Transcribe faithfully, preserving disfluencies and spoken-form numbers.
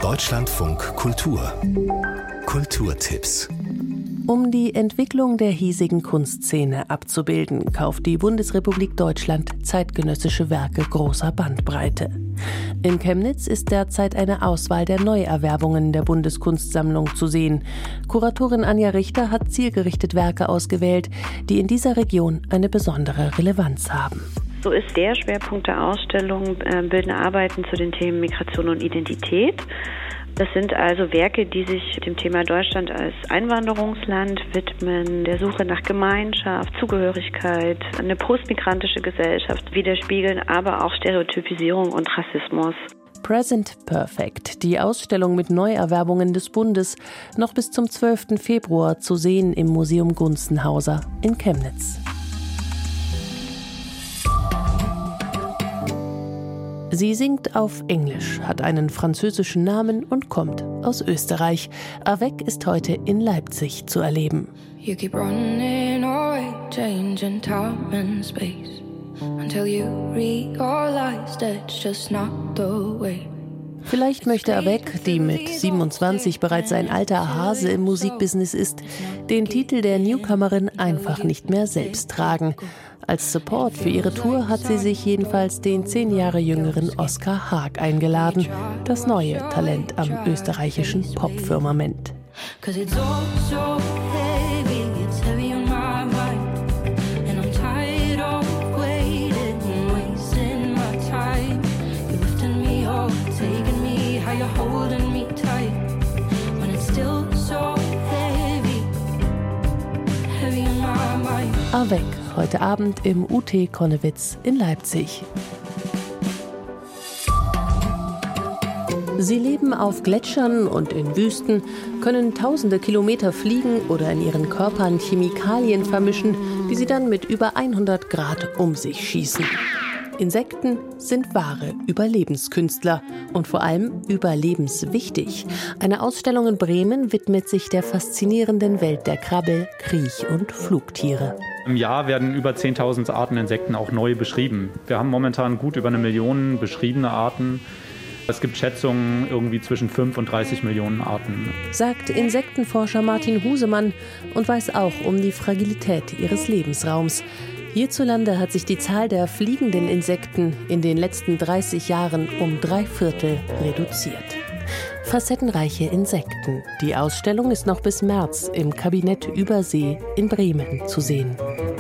Deutschlandfunk Kultur Kulturtipps. Um die Entwicklung der hiesigen Kunstszene abzubilden, kauft die Bundesrepublik Deutschland zeitgenössische Werke großer Bandbreite. In Chemnitz ist derzeit eine Auswahl der Neuerwerbungen der Bundeskunstsammlung zu sehen. Kuratorin Anja Richter hat zielgerichtet Werke ausgewählt, die in dieser Region eine besondere Relevanz haben. So ist der Schwerpunkt der Ausstellung äh, bildende Arbeiten zu den Themen Migration und Identität. Das sind also Werke, die sich dem Thema Deutschland als Einwanderungsland widmen, der Suche nach Gemeinschaft, Zugehörigkeit, eine postmigrantische Gesellschaft widerspiegeln, aber auch Stereotypisierung und Rassismus. Present Perfect, die Ausstellung mit Neuerwerbungen des Bundes, noch bis zum zwölften Februar zu sehen im Museum Gunzenhauser in Chemnitz. Sie singt auf Englisch, hat einen französischen Namen und kommt aus Österreich. Avec ist heute in Leipzig zu erleben. You keep running away, changing time and space, until you realize that's just not the way. Vielleicht möchte Avec, die mit siebenundzwanzig bereits ein alter Hase im Musikbusiness ist, den Titel der Newcomerin einfach nicht mehr selbst tragen. Als Support für ihre Tour hat sie sich jedenfalls den zehn Jahre jüngeren Oskar Haag eingeladen, das neue Talent am österreichischen Popfirmament. Avec, heute Abend im U T Connewitz in Leipzig. Sie leben auf Gletschern und in Wüsten, können tausende Kilometer fliegen oder in ihren Körpern Chemikalien vermischen, die sie dann mit über hundert Grad um sich schießen. Insekten sind wahre Überlebenskünstler und vor allem überlebenswichtig. Eine Ausstellung in Bremen widmet sich der faszinierenden Welt der Krabbel-, Kriech- und Flugtiere. Im Jahr werden über zehntausend Arten Insekten auch neu beschrieben. Wir haben momentan gut über eine Million beschriebene Arten. Es gibt Schätzungen irgendwie zwischen fünf und dreißig Millionen Arten. Sagt Insektenforscher Martin Husemann und weiß auch um die Fragilität ihres Lebensraums. Hierzulande hat sich die Zahl der fliegenden Insekten in den letzten dreißig Jahren um drei Viertel reduziert. Facettenreiche Insekten. Die Ausstellung ist noch bis März im Kabinett Übersee in Bremen zu sehen.